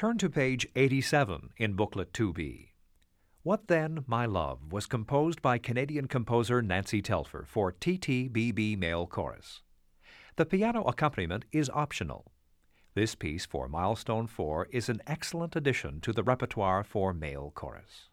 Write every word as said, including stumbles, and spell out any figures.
Turn to page eighty-seven in Booklet two B. What Then, My Love was composed by Canadian composer Nancy Telfer for T T B B Male Chorus. The piano accompaniment is optional. This piece for Milestone four is an excellent addition to the repertoire for male chorus.